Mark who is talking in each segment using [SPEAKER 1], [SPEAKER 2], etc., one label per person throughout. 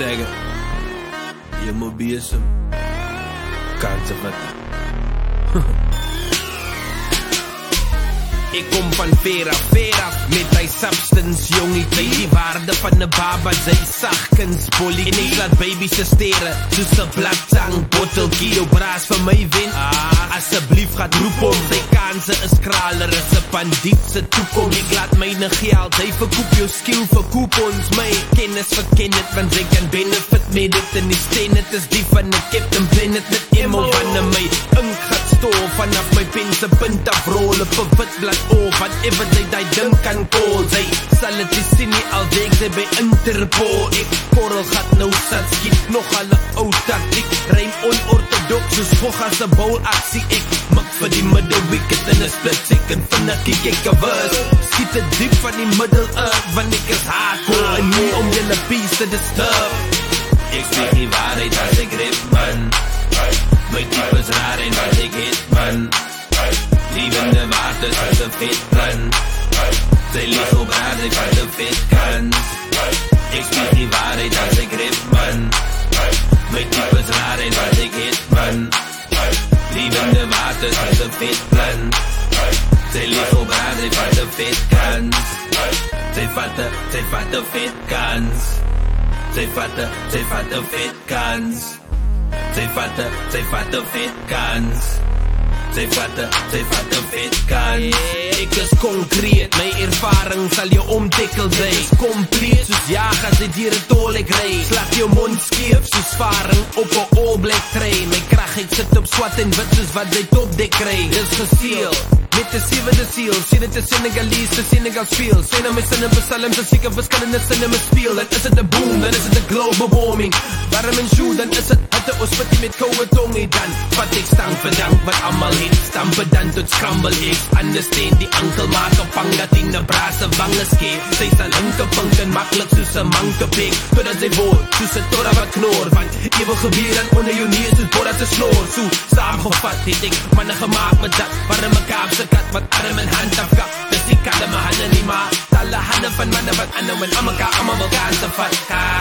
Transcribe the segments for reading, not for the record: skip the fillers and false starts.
[SPEAKER 1] zeggen, je moet bezem. Kansen vatten. Ik kom van ver af, met die substance, jongie. Weet die waarde van de baba, zij sagkens, bollie. En ik laat baby's steren, soos een bladtang, bottelkie, jou braas vir my wen. Asseblief gaat roep om, sy kanse is kraler, is een bandiet se toekomst. Ik laat myne geld, hy verkoop jou skill, verkoop ons my kennis verken het, want sy kan benefit met dit. En die steen, het is die van die Captain Planet, met emo van my ink gaat stoor, vanaf my pen se punt afrol, op een wit blad. Oh, whatever die ding kan call. Zij sal het nie sien nie, al week sy by Interpol. Ek korrel gat nou sat, skiet nog alle ou tactiek. Rym onorthodox, soos Gogga's a bowl aksie. Ek mik vir die middle wicket in a split second. Vinnig kiek ek a verse, skiet het diep van die middle earth, want ek is hardcore en nie om julle peace te disturb. Ek spreek die waarheid as ek rap, man. My type is raar en wat ek het, man. Lievende waters uit de vetbrand. Zij ligt op aarde uit de vetkans. Ik spreek die waarheid als ik rip, man. Mijn type is raar en wat ik hit, man. Lievende waters uit de vetbrand. Zij ligt op aarde uit de vetkans. Zij vat de vetkans. Zij vat de vetkans. Zij vat de vetkans. Zij vat de vetkans. Ek is concreet, my ervaring sal jou omtikkel sy. Ek is compleet, soos jagers die diere tol ek rij. Slag jou mond skeef, soos varing op een all black tray. My kracht, ek sit op swart en wit, soos wat sy topdek kry. Dis geseel, met de zevende ziel. Sê dit is Senegalese, de Senegal speel. Sê na my sinne besalms, en seker verskillende sinne my speel. Dan is het een boom, dan is het een global warming. Warm en shoe, dan is het hitte ons spittie met koude tongie. Dan vat ek stank bedank, wat allemaal het. Stampen dan tot scramble eggs. Understand die ankel maak op pang, dat die na braase wangen skeef. Sy sal inkepunk en makkelijk soos een mankepik. Totdat sy woord, soos een torra wat knoor. Want eeuwig gebeur dan onder jou neus, soos bordat sy snoor. So, saamgevat het ek, manne gemaakt met dat. Warme kaapse kat, wat arm en hand afkap. Dus ik kan my handen nie maar. Talle handen van mannen wat ander, en aan mekaar allemaal wil kansen vat.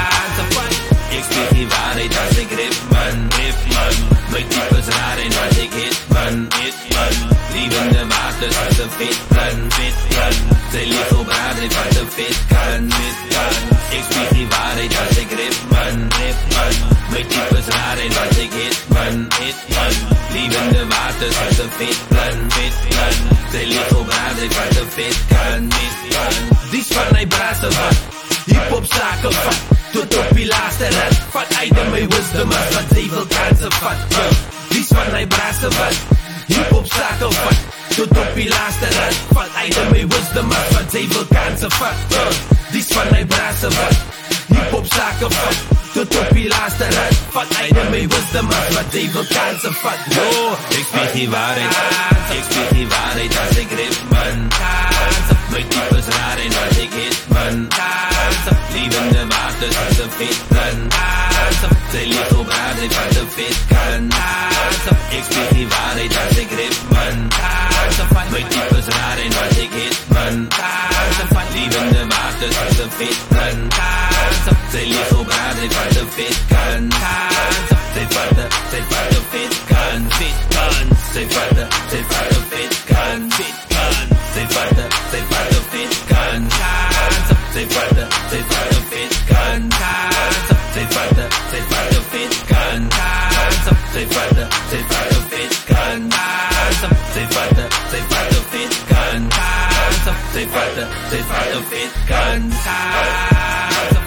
[SPEAKER 1] Ik spreek die waarheid als ik rip, man. My type is raar en wat ik hit, man. Lievende waters uit de vetbrand. Zij ligt op aarde van de vetkans. Ik spreek die waarheid als ik rip, man. My type is raar en wat ik hit, man. Lievende waters uit de vetbrand. Zij ligt op aarde van de vetkans. Die van my brasse wat, hip-hop zaken vat. Tot op die laatste rand, vat uit in my wisdom as wat sy wil kansen vat. Dies van my brasse wat, hip-hop zaken vat. Tot op die laatste rand, vat uit in my wisdom as wat sy wil kansen vat. Dies van my brasse wat, hip-hop zaken vat. Tot op die laatste rand, vat uit in my wisdom as wat sy wil kansen vat. Ik spreek die waarheid as ek rip, man. My type is raar en wat ek hit, man. Lievende waters uit de vetbrand. Zij ligt op aarde van de vetkans. Ik spreek die waarheid als ik rip, man. My type is raar en wat ik hit, man. Lievende waters uit de vetbrand. Zij ligt op aarde van de vetkans. Zij vat de vetkans. Zij vat de vetkans. Zij vat de vetkans. Zij vat de vetkans. Zij vat de vetkans. Zij vat de vetkans. Zij vat de vetkans. Zij vat de vetkans.